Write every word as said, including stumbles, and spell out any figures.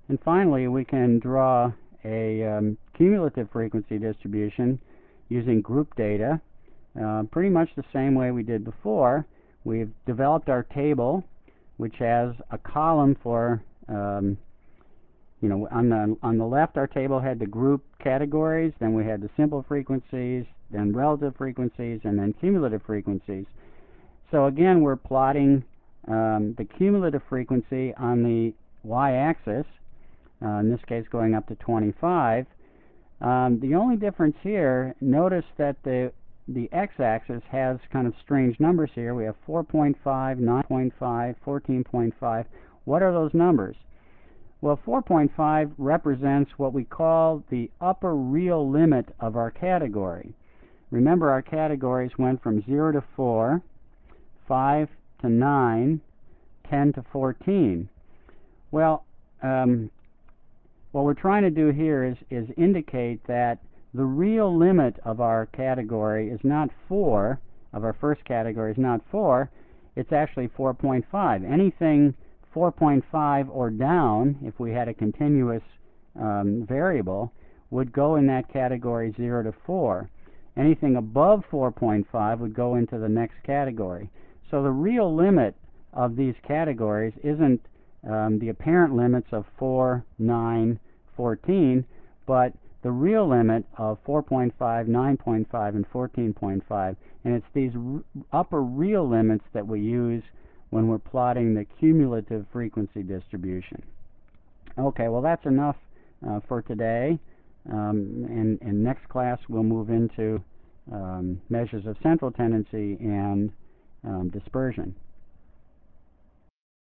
And finally, we can draw a um, cumulative frequency distribution using group data, uh, pretty much the same way we did before. We've developed our table, which has a column for, um, you know, on the, on the left our table had the group categories, then we had the simple frequencies, then relative frequencies, and then cumulative frequencies. So again, we're plotting um, the cumulative frequency on the y-axis, uh, in this case going up to twenty-five. Um, the only difference here, notice that the the x-axis has kind of strange numbers here. We have four point five, nine point five, fourteen point five. What are those numbers? Well, four point five represents what we call the upper real limit of our category. Remember, our categories went from zero to four, five to nine, ten to fourteen. Well, um, what we're trying to do here is, is indicate that the real limit of our category is not four, of our first category is not four, it's actually four point five. Anything four point five or down, if we had a continuous um, variable, would go in that category zero to four. Anything above four point five would go into the next category. So the real limit of these categories isn't um, the apparent limits of four, nine, fourteen, but the real limit of four point five, nine point five, and fourteen point five. And it's these r upper real limits that we use when we're plotting the cumulative frequency distribution. Okay, well that's enough uh, for today. Um, and in next class we'll move into um, measures of central tendency and um, dispersion.